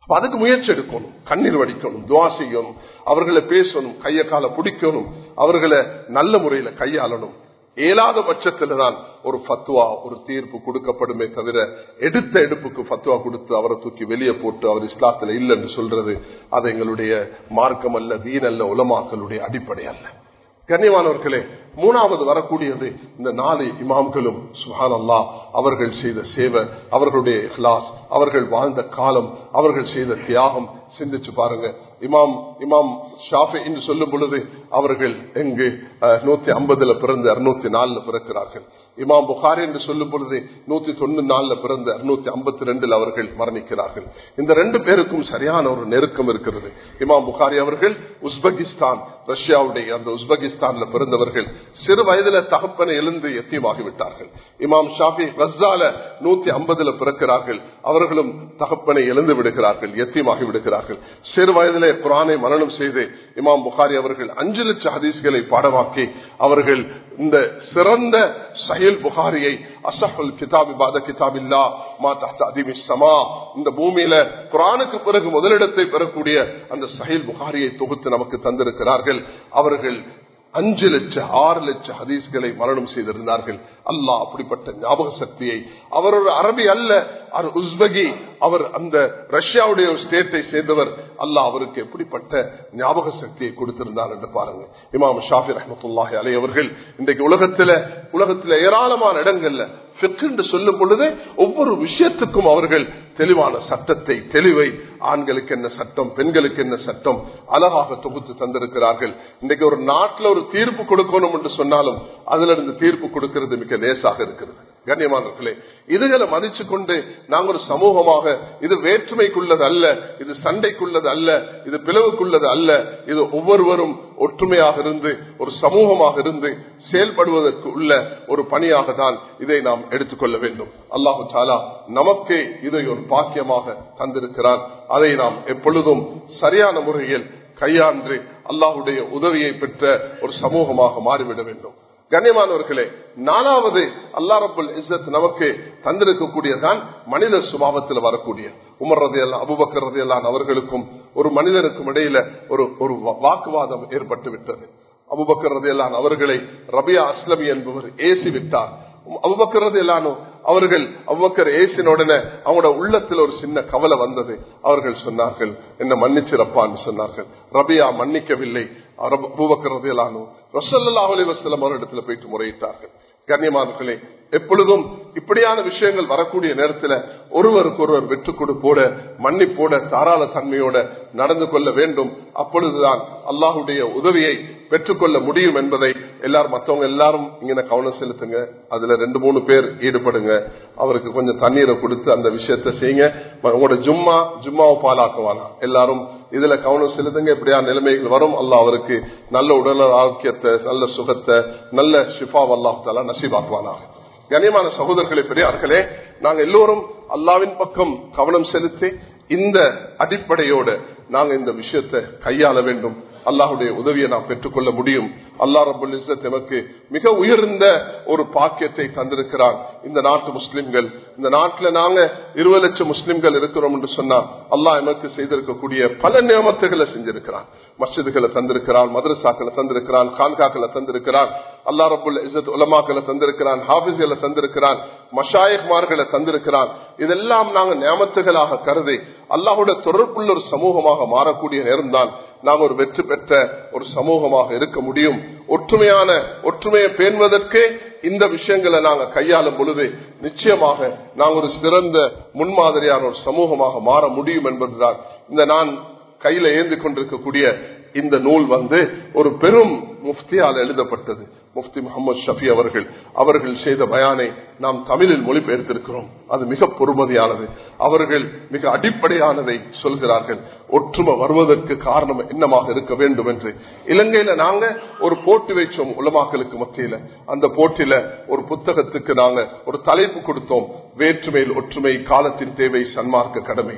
அதுக்கு முயற்சி எடுக்கணும், கண்ணீர் வடிக்கணும், துவா செய்யணும், அவர்களை பேசணும், கைய கால பிடிக்கணும், அவர்களை நல்ல முறையில கையாளணும். ஏழாத பட்சத்துல தான் ஒரு ஃபத்வா, ஒரு தீர்ப்பு கொடுக்கப்படுமே தவிர எடுத்த எடுப்புக்கு ஃபத்வா கொடுத்து அவரை தூக்கி வெளியே போட்டு அவர் இஸ்லாத்துல இல்லைன்னு சொல்றது அது எங்களுடைய மார்க்கம் அல்ல, தீன் அல்ல, உலமாக்களுடைய அடிப்படை அல்ல. கண்ணியமானவர்களே, மூணாவது வரக்கூடியது இந்த நாலு இமாம்களும் சுப்ஹானல்லாஹ் அவர்கள் செய்த சேவை, அவர்களுடைய இஹ்லாஸ், அவர்கள் வாழ்ந்த காலம், அவர்கள் செய்த தியாகம் சிந்திச்சு பாருங்க. இமாம் இமாம் ஷாஃபி என்று சொல்லும் பொழுது அவர்கள் எங்கு நூத்தி ஐம்பதுல பிறந்து அறுநூத்தி நாலுல பிறக்கிறார்கள். இமாம் புகாரி என்று சொல்லும் பொழுது நூத்தி தொண்ணூத்தி நாலுல பிறந்து அறுநூத்தி ஐம்பத்தி ரெண்டுல அவர்கள் மரணிக்கிறார்கள். இந்த ரெண்டு பேருக்கும் சரியான ஒரு நெருக்கம் இருக்கிறது. இமாம் புகாரி அவர்கள் உஸ்பெகிஸ்தான், ரஷ்யாவுடைய அந்த உஸ்பெகிஸ்தான்ல பிறந்தவர்கள். சிறு வயதுல தகப்பனை எழுந்து எத்தியமாகிவிட்டார்கள். இமாம் ஷாஃபி கஸ்ஸால நூத்தி ஐம்பதுல பிறக்கிறார்கள். அவர்களும் தகப்பனை எழுந்து விடுகிறார்கள், எத்தியமாகி விடுகிறார்கள். சிறு வயதிலே குர்ஆனை மனனம் செய்து இமாம் புகாரி அவர்கள் அஞ்சு லட்சம் ஹதீஸ்களை பாடமாக்கி அவர்கள் இந்த சிறந்த சஹீல் புகாரியை அஸஹுல் கிதாபி பாத கிதாபில்லா மா தஹ்த அதீமிஸ் ஸமா, இந்த பூமியில குர்ஆனுக்கு பிறகு முதலிடத்தை பெறக்கூடிய அந்த சஹீல் புகாரியை தொகுத்து நமக்கு தந்திருக்கிறார்கள். அவர்கள் அஞ்சு லட்சம் ஆறு லட்சம் ஹதீஸ்களை மரணம் செய்திருந்தார்கள். அல்லாஹ் அப்படிப்பட்ட ஞாபக சக்தியை, அவர் ஒரு அரபி அல்ல, அவர் உஸ்பெகி, அவர் அந்த ரஷ்யாவுடைய ஒரு ஸ்டேட்டை சேர்ந்தவர். அல்லாஹ் அவருக்கு எப்படிப்பட்ட ஞாபக சக்தியை கொடுத்திருந்தார் என்று பாருங்க. இமாம் ஷாஃபி ரஹ்மத்துல்லாஹி அலைஹி அவர்கள் இன்றைக்கு உலகத்துல உலகத்துல ஏராளமான இடங்கள்ல ஃபிக்ஹ் என்று சொல்லும் பொழுது ஒவ்வொரு விஷயத்துக்கும் அவர்கள் தெளிவான சட்டத்தை, தெளிவை, ஆண்களுக்கு என்ன சட்டம், பெண்களுக்கு என்ன சட்டம் அழகாக தொகுத்து தந்திருக்கிறார்கள். இன்றைக்கு ஒரு நாட்டில் ஒரு தீர்ப்பு கொடுக்கணும் என்று சொன்னாலும் அதுல இருந்து தீர்ப்பு கொடுக்கிறது மிக லேசாக இருக்கிறது. கண்ணியமானவர்களே, இதுகளை மதிச்சு கொண்டு நாங்கள் ஒரு சமூகமாக, இது வேற்றுமைக்குள்ளது அல்ல, இது சண்டைக்குள்ளது அல்ல, இது பிளவுக்குள்ளது அல்ல, இது ஒவ்வொருவரும் ஒற்றுமையாக இருந்து ஒரு சமூகமாக இருந்து செயல்படுவதற்கு உள்ள ஒரு பணியாக தான் இதை நாம் எடுத்துக்கொள்ள வேண்டும். அல்லாஹு தஆலா நமக்கு இதை ஒரு பாக்கியமாக தந்திருக்கிறார். அதை நாம் எப்பொழுதும் சரியான முறையில் கையாண்டு அல்லாஹுடைய உதவியை பெற்ற ஒரு சமூகமாக மாறிவிட வேண்டும். கண்ணியமானவர்களே, நாலாவது அல்லாஹ் ரப்பல் இஸ்ஸத் நமக்கு தந்திருக்கக்கூடியதான் மனித சுபாவத்தில் வரக்கூடிய உமர் ரலியல்லாஹு அபூபக்கர் ரலியல்லாஹு அவர்களுக்கும் ஒரு மனிதனுக்கும் இடையில ஒரு ஒரு வாக்குவாதம் ஏற்பட்டு விட்டது. அபூபக்கர் ரலியல்லாஹு அவர்களை ரபியா அஸ்லமி என்பவர் ஏசி விட்டார். அபூபக்கர் ரலியல்லாஹு அவர்கள் அபூபக்கர் ஏசின உடனே அவங்களோட உள்ளத்தில் ஒரு சின்ன கவலை வந்தது. அவர்கள் சொன்னார்கள், என்ன மன்னிச்சிரப்பான்னு சொன்னார்கள். ரபியா மன்னிக்கவில்லை. அபூபக்கர் ரலியல்லாஹு ரசூலுல்லாஹி அலைஹி வஸல்லம் அவரிடத்தில் போயிட்டு முறையிட்டார்கள். கண்ணியமானவர்களே, எப்பொழுதும் இப்படியான விஷயங்கள் வரக்கூடிய நேரத்தில் ஒருவருக்கு ஒருவர் வெற்று கொடுப்போட, மன்னிப்போட, தாராள தன்மையோட நடந்து கொள்ள வேண்டும். அப்பொழுதுதான் அல்லாஹுடைய உதவியை பெற்றுக்கொள்ள முடியும் என்பதை எல்லாரும், மற்றவங்க எல்லாரும் இங்க கவனம் செலுத்துங்க. அதுல ரெண்டு மூணு பேர் ஈடுபடுங்க. அவருக்கு கொஞ்சம் தண்ணீரை கொடுத்து அந்த விஷயத்த செய்யுங்க. உங்களோட ஜும்மா ஜும்மாவை பாலாக்குவானா, எல்லாரும் இதுல கவனம் செலுத்துங்க. இப்படியா நிலைமைகள் வரும். அல்லாஹ் அவருக்கு நல்ல உடல் ஆரோக்கியத்தை, நல்ல சுகத்தை, நல்ல ஷிஃபா அல்லாஹ் தஆலா நசீபாக்குவானாக. கண்ணியமான சகோதரர்களே, பெரியார்களே, நாங்க எல்லோரும் அல்லாஹ்வின் பக்கம் கவனம் செலுத்தி இந்த அடிப்படையோட நாங்க இந்த விஷயத்தை கையாள வேண்டும். அல்லாஹுடைய உதவியை நாம் பெற்றுக்கொள்ள முடியும். அல்லாஹ் ரப்பல் இஸ்ஸத் நமக்கு மிக உயர்ந்த ஒரு பாக்கியத்தை தந்திருக்கிறார். இந்த நாட்டு முஸ்லிம்கள், இந்த நாட்டில் நாங்க இருபது லட்சம் முஸ்லிம்கள் இருக்கிறோம் என்று சொன்னா அல்லாஹ் நமக்கு செய்திருக்கக்கூடிய பல நியமத்துகளை செஞ்சிருக்கிறான். மஸ்ஜிதுகளை தந்திருக்கிறான், மதரசாக்களை தந்திருக்கிறான், கான்காக்களை தந்திருக்கிறான். அல்லாஹ் ரப்பல் இஸ்ஸத் உலமாக்களை தந்திருக்கிறான், ஹாஃபிஸ்களை தந்திருக்கிறான், மஷாயிக்மார்களை தந்திருக்கிறான். இதெல்லாம் நாங்க நியமத்துகளாக கருதி அல்லாஹுடைய தொடர்புள்ள ஒரு சமூகமாக மாறக்கூடிய நேரம் தான் நாம் ஒரு வெற்றி பெற்ற ஒரு சமூகமாக இருக்க முடியும். ஒற்றுமையான ஒற்றுமையை பேணுவதற்கு இந்த விஷயங்களை நாங்க கையாளும் பொழுது நிச்சயமாக நாங்கள் ஒரு சிறந்த முன்மாதிரியான ஒரு சமூகமாக மாற முடியும் என்பதுதான் இந்த நான் கையில ஏந்தி கொண்டிருக்கக்கூடிய இந்த நூல் வந்து ஒரு பெரும் முஃப்தியால் எழுதப்பட்டது. முஃப்தி முகமது ஷஃபி அவர்கள் அவர்கள் செய்த பயானை நாம் தமிழில் மொழிபெயர்த்திருக்கிறோம். அது மிக பொறுமதியானது. அவர்கள் மிக அடிப்படையானதை சொல்கிறார்கள். ஒற்றுமை வருவதற்கு காரணம் என்னமாக இருக்க வேண்டும் என்று. இலங்கையில நாங்க ஒரு போட்டி வைச்சோம் உலமாக்களுக்கு மத்தியில. அந்த போட்டியில ஒரு புத்தகத்துக்கு நாங்க ஒரு தலைப்பு கொடுத்தோம், வேற்றுமையில் ஒற்றுமை, காலத்தின் தேவை, சன்மார்க்க கடமை.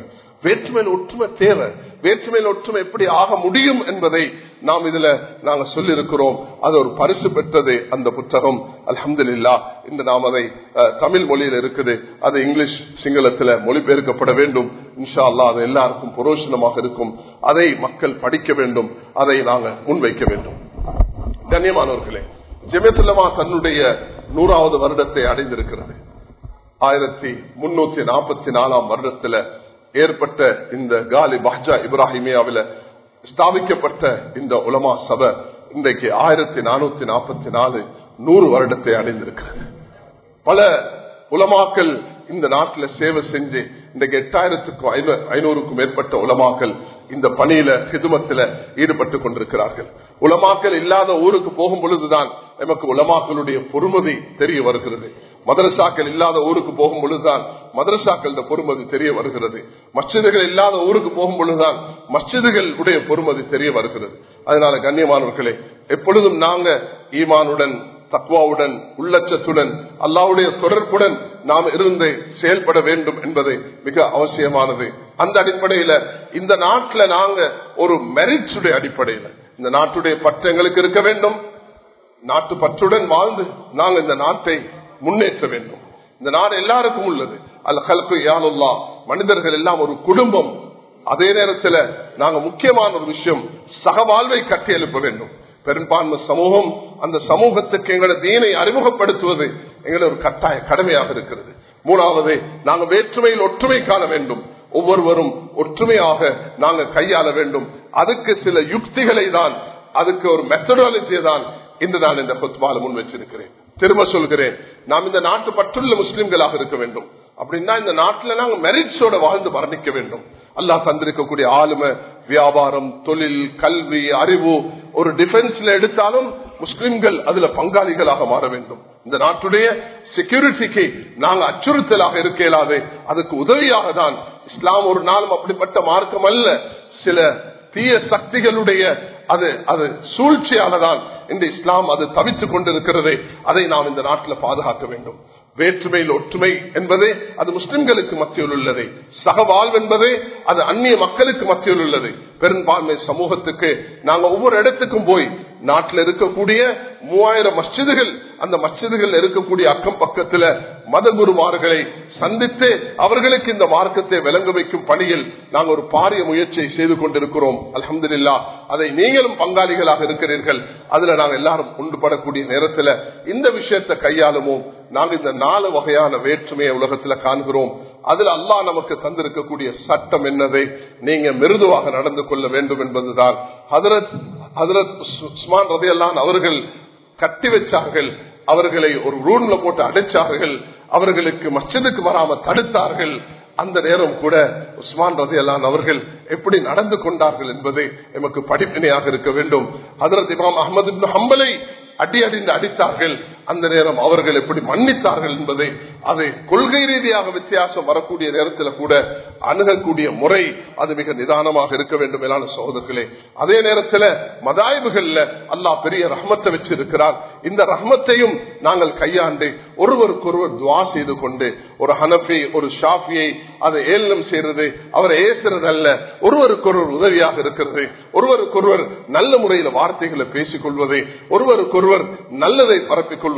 வேற்றுமையில் ஒற்றுமை தேவை. வேற்றுமையில் ஒற்றுமை எப்படி ஆக முடியும் என்பதை நாம் இதுல நாங்க சொல்லி இருக்கிறோம். அது ஒரு பரிசு பெற்றது அந்த புத்தகம். அல்ஹம்துலில்லாஹ் இந்த நாம் அதை தமிழ் மொழியில் இருக்குது, அது இங்கிலீஷ் சிங்களத்துல மொழிபெயர்க்கப்பட வேண்டும். இன்ஷா அல்லாஹ் அது எல்லாருக்கும் புரோஷனமாக இருக்கும். அதை மக்கள் படிக்க வேண்டும், அதை நாங்க முன்வைக்க வேண்டும். கண்ணியமானவர்களே, ஜமியத்துல் உலமா தன்னுடைய நூறாவது வருடத்தை அடைந்திருக்கிறது. ஆயிரத்தி முன்னூத்தி நாற்பத்தி நாலாம் வருடத்துல ஏற்பட்ட இந்த காலி பஹ்ஜா இப்ராஹிமியாவில ஸ்தாபிக்கப்பட்ட இந்த உலமா சபை இன்றைக்கு ஆயிரத்தி நானூத்தி நாற்பத்தி நாலு நூறு வருடத்தை அடைந்திருக்கிறது. பல உலமாக்கள் இந்த நாட்டில் சேவை செஞ்சு இன்றைக்கு எட்டாயிரத்துக்கும் ஐநூறுக்கும் மேற்பட்ட உலமாக்கள் இந்த பணியில ஹிதுமத்தில ஈடுபட்டு கொண்டிருக்கிறார்கள். உலமாக்கள் இல்லாத ஊருக்கு போகும் பொழுதுதான் நமக்கு உலமாக்களுடைய பொறுமதி தெரிய வருகிறது. மதரசாக்கள் இல்லாத ஊருக்கு போகும் பொழுதுதான் மதரசாக்கள் பொறுமதி தெரிய வருகிறது. மஸ்ஜிதுகள் இல்லாத ஊருக்கு போகும் பொழுதுதான் மஸ்ஜிதுகள் உடைய பொறுமதி தெரிய வருகிறது. அதனால கண்ணியமானவர்களே, எப்பொழுதும் நாங்க ஈமானுடன், தக்வாவுடன், உள்ளச்சத்துடன், அல்லாஹ்வுடைய தொடர்புடன் நாம் இருந்து செயல்பட வேண்டும் என்பது மிக அவசியமானது. அந்த அடிப்படையில இந்த நாட்டில் நாங்க ஒரு மெரிட்ஸ் உடைய அடிப்படையில் இந்த நாட்டுடைய பற்று எங்களுக்கு இருக்க வேண்டும். நாட்டு பற்றுடன் வாழ்ந்து நாங்கள் இந்த நாட்டை முன்னேற்ற வேண்டும். இந்த நாடு எல்லாருக்கும் உள்ளது. அல் ஹல்கு யானுல்லாஹ், மனிதர்கள் எல்லாம் ஒரு குடும்பம். அதே நேரத்தில் நாங்க முக்கியமான ஒரு விஷயம், சகவாழ்வை கட்டி எழுப்ப வேண்டும். பெரும்பான்மை சமூகம், அந்த சமூகத்துக்கு எங்களை தீனை அறிமுகப்படுத்துவது எங்களை ஒரு கட்டாய கடமையாக இருக்கிறது. மூணாவது, நாங்கள் வேற்றுமையில் ஒற்றுமை காண வேண்டும். ஒவ்வொருவரும் ஒற்றுமையாக நாங்கள் கையாள வேண்டும். அதுக்கு சில யுக்திகளை தான், அதுக்கு ஒரு மெத்தடாலஜியை தான் இன்று நான் இந்த குத்பால முன் வச்சிருக்கிறேன். திரும்ப சொல்கிறேன், நாம் இந்த நாட்டு பற்றுள்ள முஸ்லிம்களாக இருக்க வேண்டும். அப்படின்னா இந்த நாட்டில் நாங்கள் மெரிட்ஸோட வாழ்ந்து வர்ணிக்க வேண்டும். அல்லாஹ் தந்திருக்கக்கூடிய ஆளுமை, வியாபாரம், தொழில், கல்வி, அறிவு, ஒரு டிஃபென்ஸ்ல எடுத்தாலும் முஸ்லிம்கள் அதுல பங்காளிகளாக மாற வேண்டும். இந்த நாட்டுடைய செக்யூரிட்டிக்கு நாங்கள் அச்சுறுத்தலாக இருக்க இயலாது. அதுக்கு உதவியாக தான் இஸ்லாம் ஒரு நாளும் அப்படிப்பட்ட மார்க்கம் அல்ல. சில தீய சக்திகளுடைய அது அது சூழ்ச்சியாலதான் இந்த இஸ்லாம் அது தவித்துக் கொண்டிருக்கிறது. அதை நாம் இந்த நாட்டில் பாதுகாக்க வேண்டும். வேற்றுமையில் ஒற்றுமை என்பது அது முஸ்லிம்களுக்கு மத்தியில் உள்ளது. சகவாழ்வு என்பது அது அந்நிய மக்களுக்கு மத்தியில் உள்ளது. பெரும்பான்மை சமூகத்துக்கு நாங்கள் ஒவ்வொரு இடத்துக்கும் போய் நாட்டில் இருக்கக்கூடிய மூவாயிரம் மஸ்ஜிதுகள், அந்த மஸ்ஜிதுகள் இருக்கக்கூடிய அக்கம் பக்கத்தில் மத குருமார்களை சந்தித்து அவர்களுக்கு இந்த மார்க்கத்தை விளங்க வைக்கும் பணியில் நாங்கள் ஒரு பாரிய முயற்சியை செய்து கொண்டிருக்கிறோம். அல்ஹம்துலில்லாஹ், அதை நீங்களும் பங்காளிகளாக இருக்கிறீர்கள். அதுல நாங்கள் எல்லாரும் ஒன்றுபடக்கூடிய நேரத்தில் இந்த விஷயத்தை கையாளுமோ. நாங்கள் இந்த நாலு வகையான வேற்றுமையை உலகத்துல காண்கிறோம். அதுல அல்லாஹ் நமக்கு தந்திருக்கக்கூடிய சட்டம் என்னதை நீங்க மிருதுவாக நடந்து கொள்ள வேண்டும் என்பதுதான். ஹதரத் ஹதரத் உஸ்மான் ரலியல்லாஹு அவர்கள் கட்டி வச்சார்கள், அவர்களை ஒரு ரூம்ல போட்டு அடைச்சார்கள், அவர்களுக்கு மஸ்ஜிதுக்கு வராம தடுத்தார்கள். அந்த நேரம் கூட உஸ்மான் ரலியல்லாஹு அவர்கள் எப்படி நடந்து கொண்டார்கள் என்பதை நமக்கு படிப்பினையாக இருக்க வேண்டும். ஹதரத் இமாம் அஹ்மத் இப்னு ஹம்பலை அடி அடிந்து அடித்தார்கள். அந்த நேரம் அவர்கள் எப்படி மன்னித்தார்கள் என்பதை, அதை கொள்கை ரீதியாக வித்தியாசம் வரக்கூடிய நேரத்தில் கூட அணுகக்கூடிய முறை அது மிக நிதானமாக இருக்க வேண்டும். மேலான சகோதரர்களே, அதே நேரத்தில் மதாயிபுகள்ல அல்லாஹ் பெரிய ரஹ்மத்தை வச்சிருக்கிறார். இந்த ரஹ்மத்தையும் நாங்கள் கையாண்டு ஒருவருக்கொருவர் துவா செய்து கொண்டு, ஒரு ஹனஃபி ஒரு ஷாஃபியை அதை ஏளனம் செய்யறது, அவரை ஏசுறது அல்ல, ஒருவருக்கொருவர் உதவியாக இருக்கிறது, ஒருவருக்கொருவர் நல்ல முறையில் வார்த்தைகளை பேசிக் கொள்வது, ஒருவருக்கொருவர் நல்லதை பரப்பிக் கொள்வது,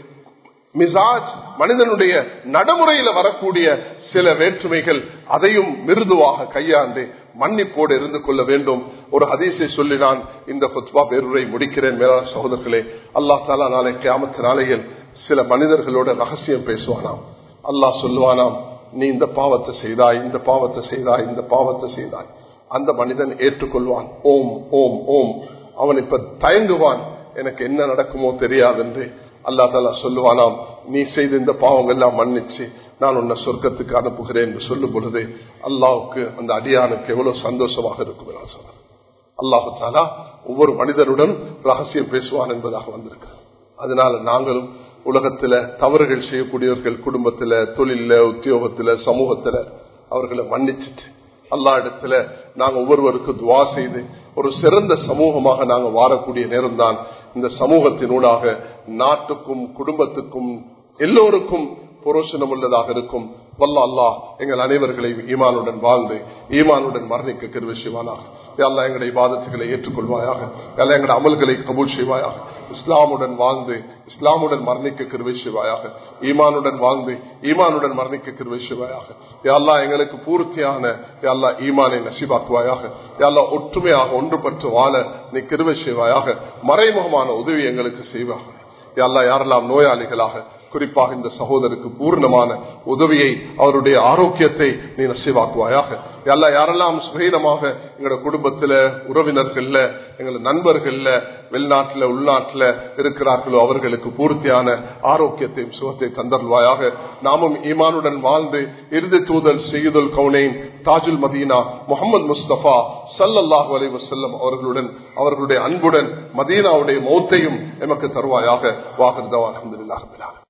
மிசாஜ் மனிதனுடைய நடைமுறையில வரக்கூடிய சில வேற்றுமைகள், அதையும் மிருதுவாக கையாண்டு மன்னிப்போடு இருந்து கொள்ள வேண்டும். ஒரு ஹதீஸை சொல்லி நான் இந்த குத்பா பேருரை முடிக்கிறேன். மேலான சகோதரர்களே, அல்லாஹ் தஆலா நாளை கியாமத் நாளையில் சில மனிதர்களோட ரகசியம் பேசுவானாம். அல்லாஹ் சொல்லுவானாம், நீ இந்த பாவத்தை செய்தாய், இந்த பாவத்தை செய்தாய், இந்த பாவத்தை செய்தாய். அந்த மனிதன் ஏற்றுக்கொள்வான், ஓம் ஓம் ஓம். அவன் இப்ப தயங்குவான், எனக்கு என்ன நடக்குமோ தெரியாது என்று. அல்லாஹ் தஆலா சொல்லுவானாம், நீ செய்த இந்த பாவங்கள் எல்லாம் மன்னிச்சு நான் உன்னை சொர்க்கத்துக்கு அனுப்புகிறேன் என்று சொல்லும் பொழுது அல்லாஹ்வுக்கு, அந்த அடியானுக்கு எவ்வளவு சந்தோஷமாக இருக்கும். அல்லாஹ் தஆலா ஒவ்வொரு மனிதனுடன் ரகசியம் பேசுவான் என்பதாக வந்திருக்கிறது. அதனால நாங்களும் உலகத்துல தவறுகள் செய்யக்கூடியவர்கள், குடும்பத்துல, தொழில, உத்தியோகத்துல, சமூகத்துல அவர்களை மன்னிச்சுட்டு அல்லாஹ் இடத்துல நாங்க ஒவ்வொருவருக்கு துவா செய்து ஒரு சிறந்த சமூகமாக நாங்க வாழக்கூடிய நேரம் தான் இந்த சமூகத்தினூடாக நாட்டுக்கும் குடும்பத்துக்கும் எல்லோருக்கும் புரோஷனம் உள்ளதாக இருக்கும். வல்ல அல்லாஹ் எங்கள் அனைவர்களையும் ஈமானுடன் வாழ்ந்து ஈமானுடன் மரணிக்க கிருபை செய்வானாக. யா அல்லாஹ் எங்களுடைய இபாதத்துகளை ஏற்றுக்கொள்வாயாக. யா அல்லாஹ் எங்களுடைய அமல்களை கபூல் செய்வாயாக. இஸ்லாமுடன் வாழ்ந்து இஸ்லாமுடன் மரணிக்க கிருபை செய்வாயாக. ஈமானுடன் வாழ்ந்து ஈமானுடன் மரணிக்க கிருபை செய்வாயாக. யா அல்லாஹ் எங்களுக்கு பூர்த்தியான யா அல்லாஹ் ஈமானை நசீபாக்குவாயாக. யா அல்லாஹ் ஒற்றுமையாக ஒன்றுபட்டு வாழ நீ கிருபை செய்வாயாக. மறைமுகமான உதவி எங்களுக்கு செய்வாக. யா அல்லாஹ் யாரெல்லாம் நோயாளிகளாக குறிப்பாக இந்த சகோதரருக்கு பூர்ணமான உதவியை அவருடைய ஆரோக்கியத்தை நீ நசீவாக்குவாயாக. யல்லாஹ் யாரெல்லாம் சுகீனமாக எங்களோட குடும்பத்துல உறவினர்கள்ல எங்களோட நண்பர்கள்ல வெளிநாட்டுல உள்நாட்டுல இருக்கிறார்களோ அவர்களுக்கு பூர்த்தியான ஆரோக்கியத்தையும் சுகத்தை தந்தருள்வாயாக. நாமும் ஈமானுடன் வாழ்ந்து இறுதி தூதல் செய்யுதல் கவுனைன் தாஜுல் மதீனா முஹம்மது முஸ்தபா ஸல்லல்லாஹு அலைஹி வஸல்லம் அவர்களுடன் அவர்களுடைய அன்புடன் மதீனாவுடைய மௌத்தையும் எமக்கு தருவாயாக. வாஹிர் தஅவானா அல்ஹம்துலில்லாஹி ரப்பில் ஆலமீன்.